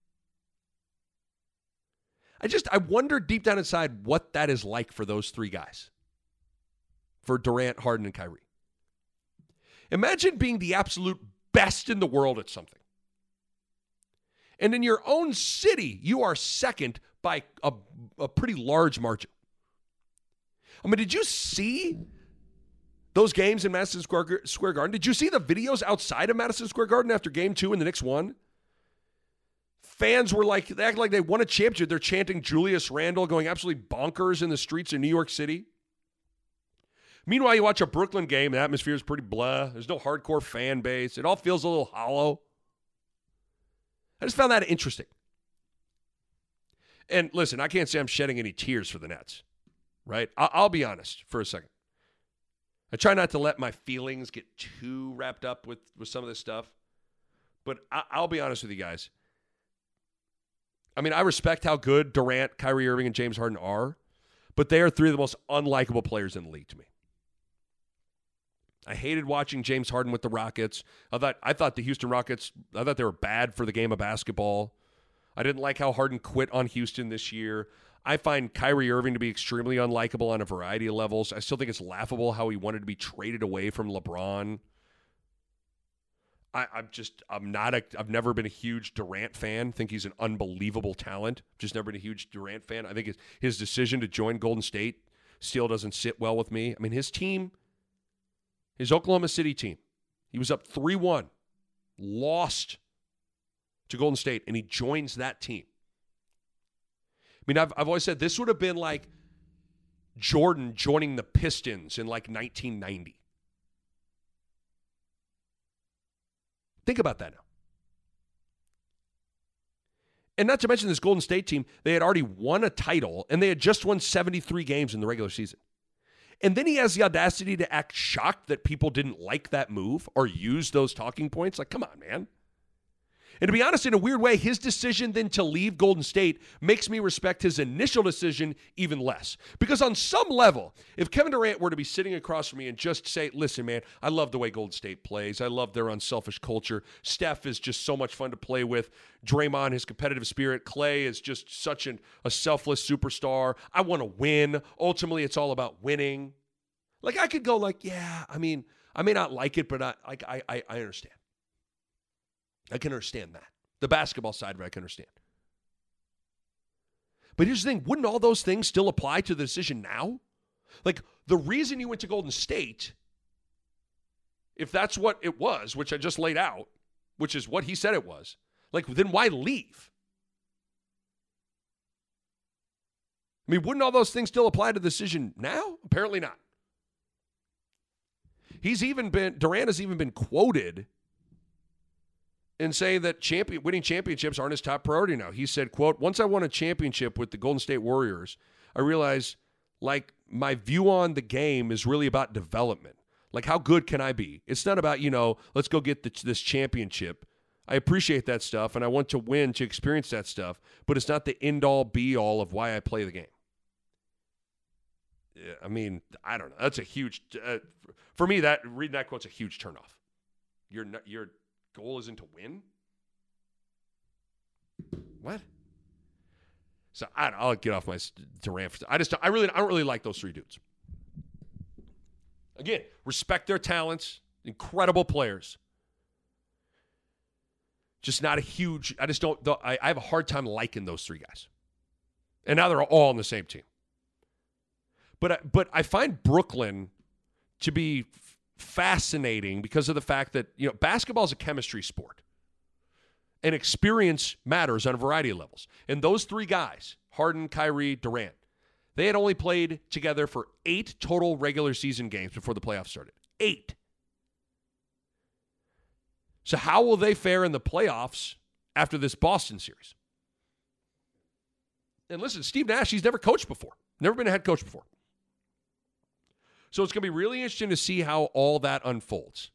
S4: I wonder deep down inside what that is like for those 3 guys. For Durant, Harden, and Kyrie. Imagine being the absolute best in the world at something. And in your own city, you are second by a pretty large margin. I mean, did you see those games in Madison Square Garden? Did you see the videos outside of Madison Square Garden after Game 2 and the Knicks won? Fans were like, they act like they won a championship. They're chanting Julius Randle, going absolutely bonkers in the streets of New York City. Meanwhile, you watch a Brooklyn game, the atmosphere is pretty blah. There's no hardcore fan base. It all feels a little hollow. I just found that interesting. And listen, I can't say I'm shedding any tears for the Nets, right? I'll be honest for a second. I try not to let my feelings get too wrapped up with some of this stuff. But I'll be honest with you guys. I mean, I respect how good Durant, Kyrie Irving, and James Harden are, but they are 3 of the most unlikable players in the league to me. I hated watching James Harden with the Rockets. I thought the Houston Rockets, I thought they were bad for the game of basketball. I didn't like how Harden quit on Houston this year. I find Kyrie Irving to be extremely unlikable on a variety of levels. I still think it's laughable how he wanted to be traded away from LeBron. I've never been a huge Durant fan. Think he's an unbelievable talent. Just never been a huge Durant fan. I think his decision to join Golden State still doesn't sit well with me. I mean, his team, his Oklahoma City team, he was up 3-1, lost to Golden State, and he joins that team. I mean, I've always said this would have been like Jordan joining the Pistons in like 1990. Think about that now. And not to mention this Golden State team, they had already won a title, and they had just won 73 games in the regular season. And then he has the audacity to act shocked that people didn't like that move or use those talking points. Like, come on, man. And to be honest, in a weird way, his decision then to leave Golden State makes me respect his initial decision even less. Because on some level, if Kevin Durant were to be sitting across from me and just say, listen, man, I love the way Golden State plays. I love their unselfish culture. Steph is just so much fun to play with. Draymond, his competitive spirit. Clay is just such a selfless superstar. I want to win. Ultimately, it's all about winning. Like, I could go like, yeah, I mean, I may not like it, but I understand. I can understand that. The basketball side of it, I can understand. But here's the thing. Wouldn't all those things still apply to the decision now? Like, the reason you went to Golden State, if that's what it was, which I just laid out, which is what he said it was, like, then why leave? I mean, wouldn't all those things still apply to the decision now? Apparently not. Durant has even been quoted and say that winning championships aren't his top priority now. He said, quote, once I won a championship with the Golden State Warriors, I realized, like, my view on the game is really about development. Like, how good can I be? It's not about, let's go get this championship. I appreciate that stuff, and I want to win to experience that stuff, but it's not the end-all, be-all of why I play the game. I mean, I don't know. That's a huge for me, that reading that quote's a huge turnoff. Your goal isn't to win? What? So I'll get off my Durant. I don't really like those three dudes. Again, respect their talents, incredible players. Just not a huge. I just don't. I have a hard time liking those three guys, and now they're all on the same team. But I find Brooklyn to be fascinating because of the fact that basketball is a chemistry sport, and experience matters on a variety of levels. And those three guys, Harden, Kyrie, Durant, they had only played together for 8 total regular season games before the playoffs started. 8. So how will they fare in the playoffs after this Boston series? And listen, Steve Nash, he's never coached before. Never been a head coach before. So it's going to be really interesting to see how all that unfolds.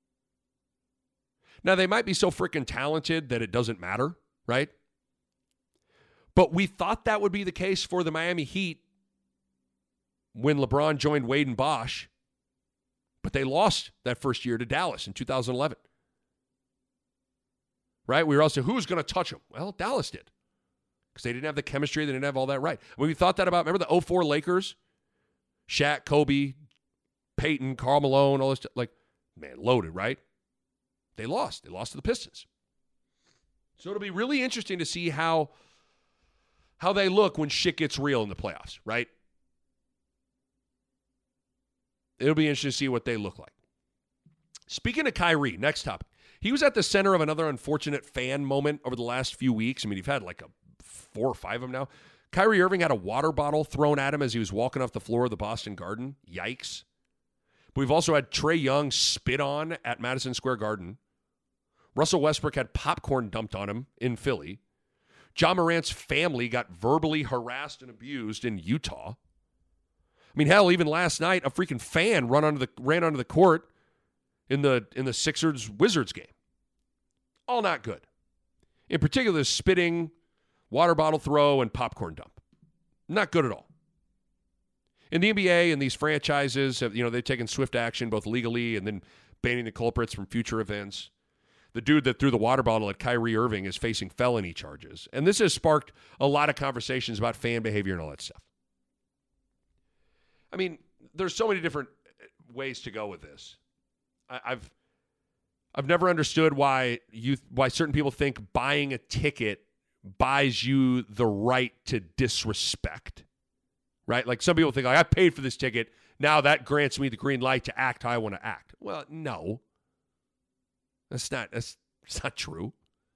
S4: Now, they might be so freaking talented that it doesn't matter, right? But we thought that would be the case for the Miami Heat when LeBron joined Wade and Bosh. But they lost that first year to Dallas in 2011. Right? We were all saying, who's going to touch them? Well, Dallas did. Because they didn't have the chemistry. They didn't have all that right. When we thought that about, remember the 04 Lakers? Shaq, Kobe, Peyton, Karl Malone, all this stuff. Like, man, loaded, right? They lost. They lost to the Pistons. So it'll be really interesting to see how they look when shit gets real in the playoffs, right? It'll be interesting to see what they look like. Speaking of Kyrie, next topic. He was at the center of another unfortunate fan moment over the last few weeks. I mean, you've had like 4 or 5 of them now. Kyrie Irving had a water bottle thrown at him as he was walking off the floor of the Boston Garden. Yikes. But we've also had Trae Young spit on at Madison Square Garden. Russell Westbrook had popcorn dumped on him in Philly. Ja Morant's family got verbally harassed and abused in Utah. I mean, hell, even last night, a freaking fan ran onto the court in the Sixers-Wizards game. All not good. In particular, spitting, water bottle throw, and popcorn dump. Not good at all. In the NBA and these franchises, they've taken swift action both legally and then banning the culprits from future events. The dude that threw the water bottle at Kyrie Irving is facing felony charges. And this has sparked a lot of conversations about fan behavior and all that stuff. I mean, there's so many different ways to go with this. I've never understood why certain people think buying a ticket buys you the right to disrespect, right? Like some people think, like, I paid for this ticket. Now that grants me the green light to act how I want to act. Well, no, that's not true.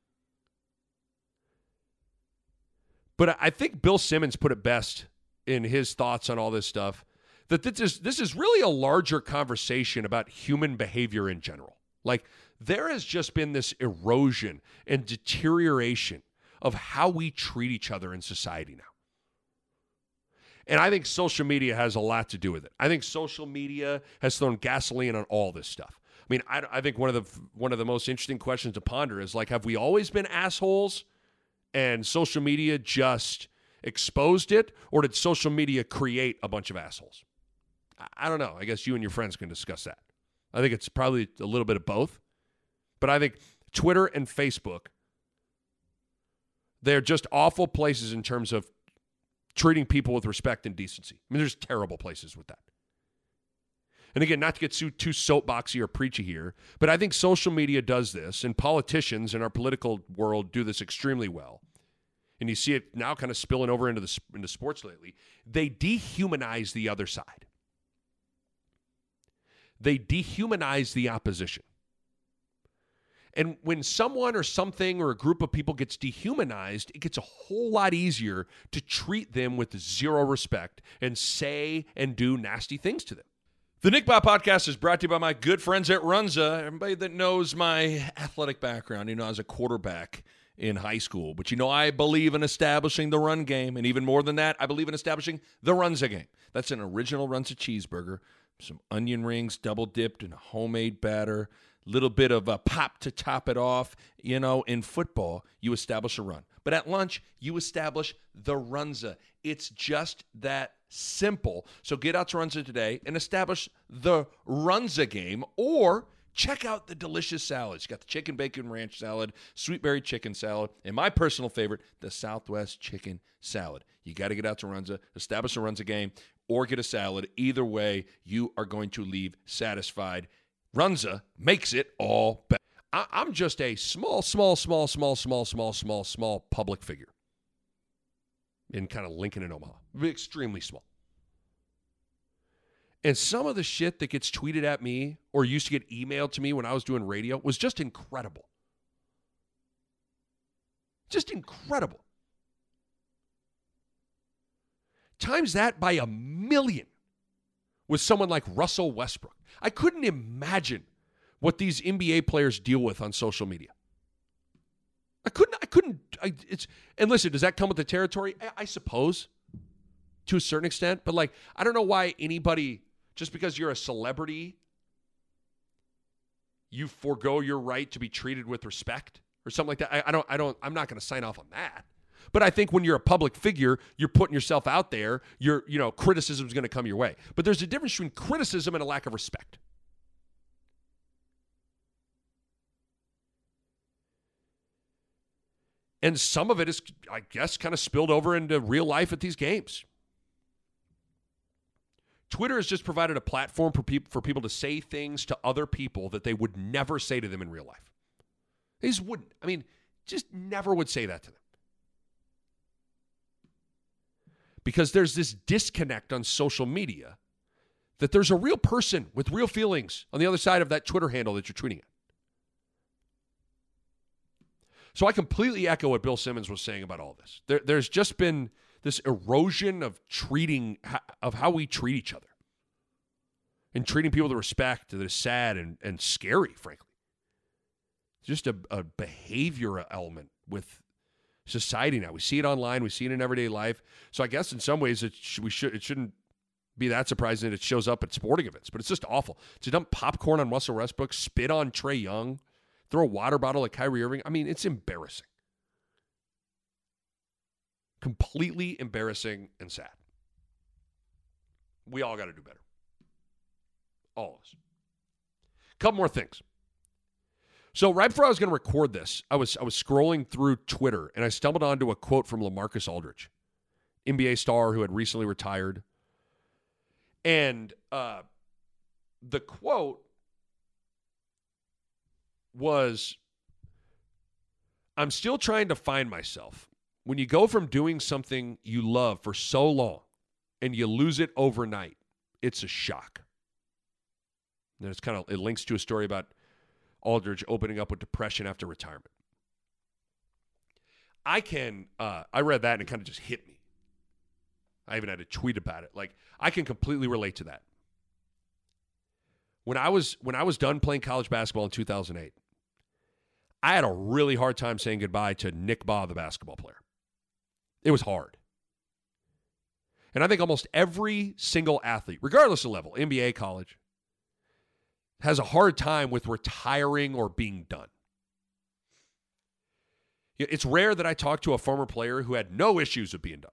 S4: But I think Bill Simmons put it best in his thoughts on all this stuff, that this is really a larger conversation about human behavior in general. Like, there has just been this erosion and deterioration of how we treat each other in society now. And I think social media has a lot to do with it. I think social media has thrown gasoline on all this stuff. I mean, I think one of the most interesting questions to ponder is, like, have we always been assholes and social media just exposed it, or did social media create a bunch of assholes? I don't know. I guess you and your friends can discuss that. I think it's probably a little bit of both. But I think Twitter and Facebook, they're just awful places in terms of treating people with respect and decency. I mean, there's terrible places with that. And again, not to get too soapboxy or preachy here, but I think social media does this, and politicians in our political world do this extremely well. And you see it now kind of spilling over into sports lately. They dehumanize the other side. They dehumanize the opposition. And when someone or something or a group of people gets dehumanized, it gets a whole lot easier to treat them with zero respect and say and do nasty things to them. The Nick Bob Podcast is brought to you by my good friends at Runza. Everybody that knows my athletic background, I was a quarterback in high school. But I believe in establishing the run game. And even more than that, I believe in establishing the Runza game. That's an original Runza cheeseburger. some onion rings double dipped in a homemade batter, little bit of a pop to top it off. You know, in football, you establish a run. But at lunch, you establish the Runza. It's just that simple. So get out to Runza today and establish the Runza game, or check out the delicious salads. You got the chicken bacon ranch salad, sweet berry chicken salad, and my personal favorite, the Southwest chicken salad. You got to get out to Runza, establish a Runza game, or get a salad. Either way, you are going to leave satisfied. Runza makes it all better. I'm just a small public figure in kind of Lincoln and Omaha. Extremely small. And some of the shit that gets tweeted at me or used to get emailed to me when I was doing radio was just incredible. Just incredible. Times that by 1,000,000 with someone like Russell Westbrook. I couldn't imagine what these NBA players deal with on social media. And listen, does that come with the territory? I suppose, to a certain extent. But, like, I don't know why anybody, just because you're a celebrity, you forego your right to be treated with respect or something like that. I'm not going to sign off on that. But I think when you're a public figure, you're putting yourself out there, criticism is going to come your way. But there's a difference between criticism and a lack of respect. And some of it is, I guess, kind of spilled over into real life at these games. Twitter has just provided a platform for people to say things to other people that they would never say to them in real life. They just wouldn't. I mean, just never would say that to them. Because there's this disconnect on social media that there's a real person with real feelings on the other side of that Twitter handle that you're tweeting at. So I completely echo what Bill Simmons was saying about all this. There's just been this erosion of how we treat each other. And treating people with respect that is sad and scary, frankly. Just a behavioral element with society now. We see it online. We see it in everyday life. So I guess in some ways it shouldn't be that surprising that it shows up at sporting events. But it's just awful. To dump popcorn on Russell Westbrook, spit on Trae Young, throw a water bottle at Kyrie Irving. I mean, it's embarrassing. Completely embarrassing and sad. We all got to do better. All of us. Couple more things. So right before I was going to record this, I was scrolling through Twitter, and I stumbled onto a quote from LaMarcus Aldridge, NBA star who had recently retired. And the quote was, "I'm still trying to find myself. When you go from doing something you love for so long and you lose it overnight, it's a shock." And it links to a story about Aldridge opening up with depression after retirement. I read that and it kind of just hit me. I even had a tweet about it. Like, I can completely relate to that. When I was done playing college basketball in 2008, I had a really hard time saying goodbye to Nick Baugh, the basketball player. It was hard. And I think almost every single athlete, regardless of level, NBA, college, has a hard time with retiring or being done. It's rare that I talk to a former player who had no issues with being done.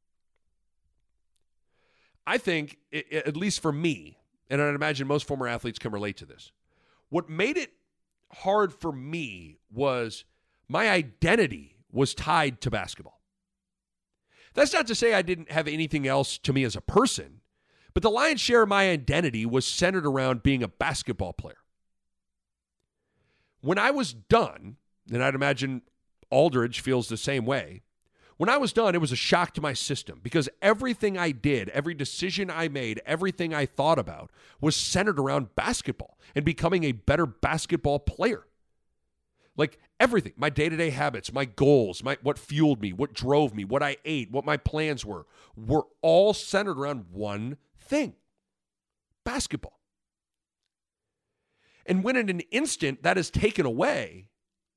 S4: I think, at least for me, and I'd imagine most former athletes can relate to this, what made it hard for me was my identity was tied to basketball. That's not to say I didn't have anything else to me as a person, but the lion's share of my identity was centered around being a basketball player. When I was done, and I'd imagine Aldridge feels the same way, when I was done, it was a shock to my system because everything I did, every decision I made, everything I thought about was centered around basketball and becoming a better basketball player. Like everything, my day-to-day habits, my goals, what fueled me, what drove me, what I ate, what my plans were all centered around one thing: basketball. And when in an instant that is taken away,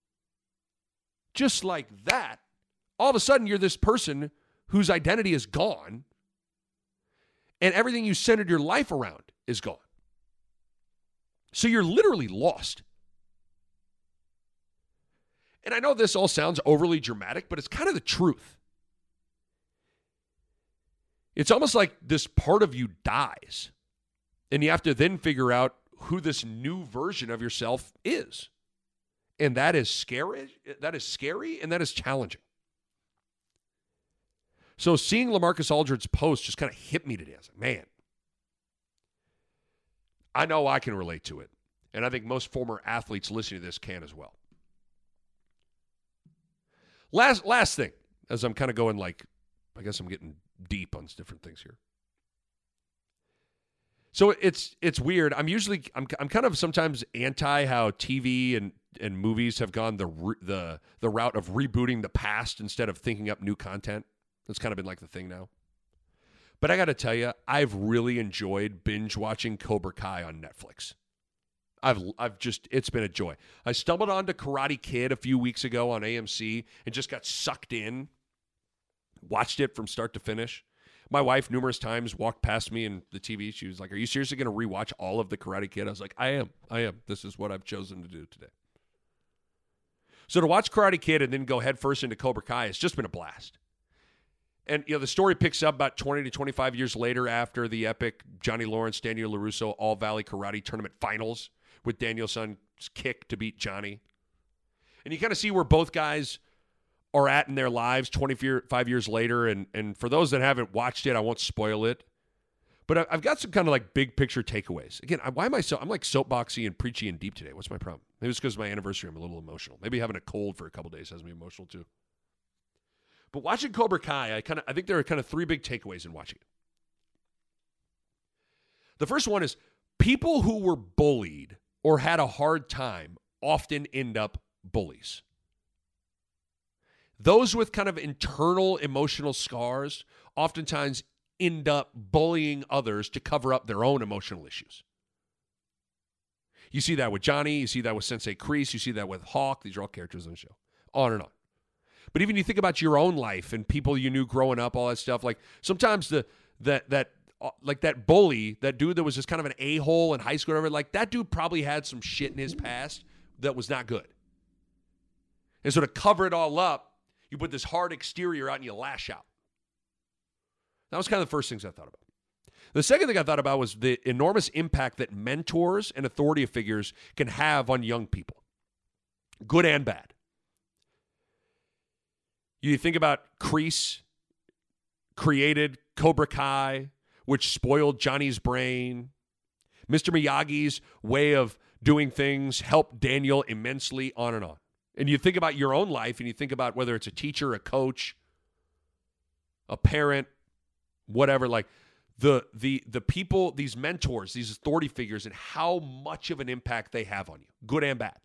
S4: just like that, all of a sudden you're this person whose identity is gone and everything you centered your life around is gone. So you're literally lost. And I know this all sounds overly dramatic, but it's kind of the truth. It's almost like this part of you dies, and you have to then figure out who this new version of yourself is. And that is scary. That is scary, and that is challenging. So seeing LaMarcus Aldridge's post just kind of hit me today. I was like, man, I know I can relate to it. And I think most former athletes listening to this can as well. Last thing, as I'm kind of going I guess I'm getting deep on different things here. So it's weird. I'm kind of sometimes anti how TV and movies have gone the route of rebooting the past instead of thinking up new content. That's kind of been like the thing now. But I got to tell you, I've really enjoyed binge watching Cobra Kai on Netflix. It's been a joy. I stumbled onto Karate Kid a few weeks ago on AMC and just got sucked in. Watched it from start to finish. My wife numerous times walked past me in the TV. She was like, "Are you seriously going to rewatch all of the Karate Kid?" I was like, I am. This is what I've chosen to do today. So to watch Karate Kid and then go headfirst into Cobra Kai, it's just been a blast. And, the story picks up about 20 to 25 years later after the epic Johnny Lawrence, Daniel LaRusso All-Valley Karate Tournament Finals with Danielson's kick to beat Johnny. And you kind of see where both guys are at in their lives 25 years later. And for those that haven't watched it, I won't spoil it. But I've got some kind of big picture takeaways. Again, why am I'm soapboxy and preachy and deep today? What's my problem? Maybe it's because of my anniversary. I'm a little emotional. Maybe having a cold for a couple days has me emotional too. But watching Cobra Kai, I think there are kind of three big takeaways in watching it. The first one is people who were bullied or had a hard time often end up bullies. Those with kind of internal emotional scars oftentimes end up bullying others to cover up their own emotional issues. You see that with Johnny. You see that with Sensei Kreese. You see that with Hawk. These are all characters on the show. On and on. But even you think about your own life and people you knew growing up, all that stuff, sometimes that bully, that dude that was just kind of an a-hole in high school or whatever, that dude probably had some shit in his past that was not good. And so to cover it all up, you put this hard exterior out and you lash out. That was kind of the first things I thought about. The second thing I thought about was the enormous impact that mentors and authority figures can have on young people, good and bad. You think about Kreese created Cobra Kai, which spoiled Johnny's brain. Mr. Miyagi's way of doing things helped Daniel immensely, on and on. And you think about your own life, and you think about whether it's a teacher, a coach, a parent, whatever, the people, these mentors, these authority figures, and how much of an impact they have on you, good and bad.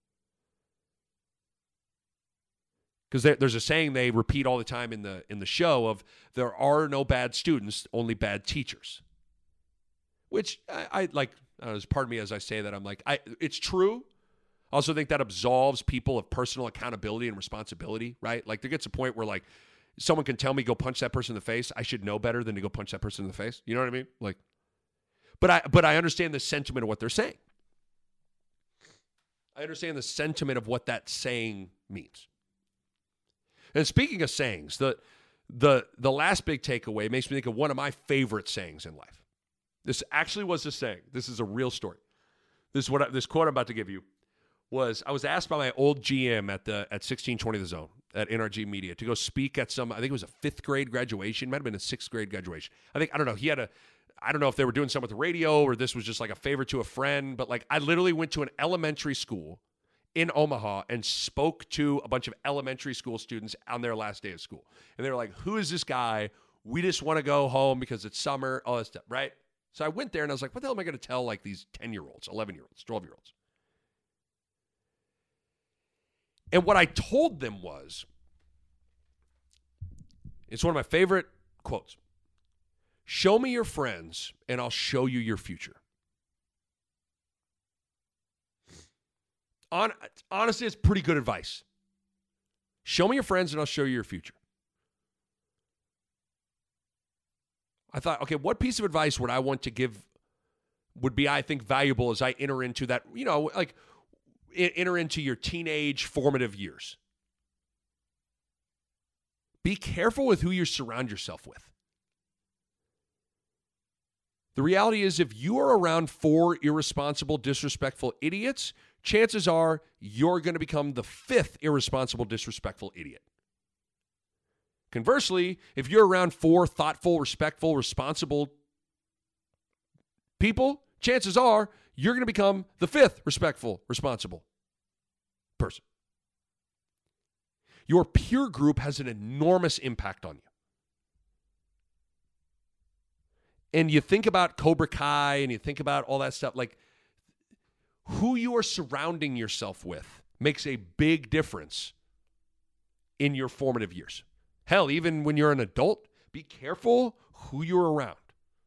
S4: Because there's a saying they repeat all the time in the show of there are no bad students, only bad teachers. Which I like, as part of me as I say that, I'm like, it's true. I also think that absolves people of personal accountability and responsibility, right? There gets a point where someone can tell me go punch that person in the face. I should know better than to go punch that person in the face. You know what I mean? But I understand the sentiment of what they're saying. I understand the sentiment of what that saying means. And speaking of sayings, the last big takeaway makes me think of one of my favorite sayings in life. This actually was a saying. This is a real story. This quote I'm about to give you was, I was asked by my old GM at 1620 The Zone at NRG Media to go speak at I think it was a 5th grade graduation, might have been a 6th grade graduation. I don't know. I don't know if they were doing something with the radio or this was just a favor to a friend, but I literally went to an elementary school in Omaha and spoke to a bunch of elementary school students on their last day of school. And they were like, who is this guy? We just want to go home because it's summer, all that stuff, right? So I went there and I was like, what the hell am I going to tell these 10-year-olds, 11-year-olds, 12-year-olds? And what I told them was, it's one of my favorite quotes. Show me your friends and I'll show you your future. Honestly, it's pretty good advice. Show me your friends and I'll show you your future. I thought, okay, what piece of advice would I want to give would be, I think, valuable as I enter into that, enter into your teenage formative years. Be careful with who you surround yourself with. The reality is, if you are around 4 irresponsible, disrespectful idiots, chances are you're going to become the 5th irresponsible, disrespectful idiot. Conversely, if you're around 4 thoughtful, respectful, responsible people, chances are you're going to become the 5th respectful, responsible person. Your peer group has an enormous impact on you. And you think about Cobra Kai and you think about all that stuff, like who you are surrounding yourself with makes a big difference in your formative years. Hell, even when you're an adult, be careful who you're around.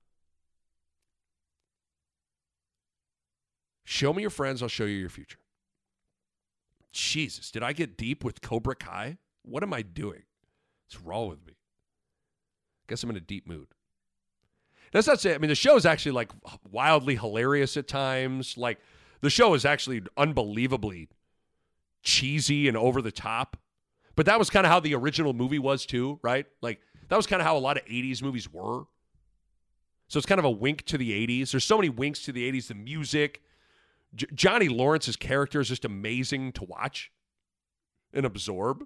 S4: Show me your friends, I'll show you your future. Jesus, did I get deep with Cobra Kai? What am I doing? What's wrong with me? Guess I'm in a deep mood. That's not saying, the show is actually like wildly hilarious at times. Like the show is actually unbelievably cheesy and over the top. But that was kind of how the original movie was too, right? Like that was kind of how a lot of 80s movies were. So it's kind of a wink to the 80s. There's so many winks to the 80s. The music. Johnny Lawrence's character is just amazing to watch and absorb.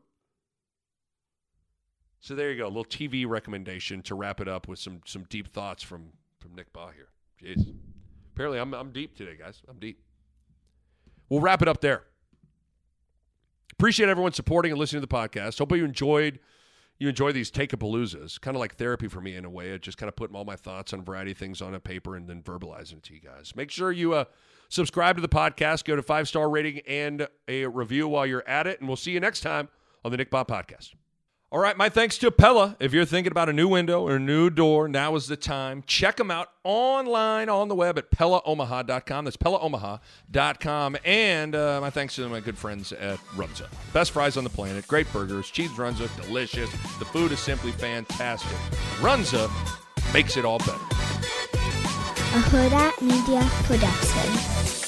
S4: So there you go, a little TV recommendation to wrap it up with some deep thoughts from Nick Bahe here. Jeez. Apparently I'm deep today, guys. I'm deep. We'll wrap it up there. Appreciate everyone supporting and listening to the podcast. Hope you enjoy these take-a-paloozas. Kind of like therapy for me in a way. Just kind of putting all my thoughts on a variety of things on a paper and then verbalizing it to you guys. Make sure you subscribe to the podcast. Go to 5-star rating and a review while you're at it. And we'll see you next time on the Nick Bahe Podcast. All right, my thanks to Pella. If you're thinking about a new window or a new door, now is the time. Check them out online on the web at PellaOmaha.com. That's PellaOmaha.com. And my thanks to my good friends at Runza. Best fries on the planet, great burgers, cheese Runza, delicious. The food is simply fantastic. Runza makes it all better.
S5: A Huda Media Production.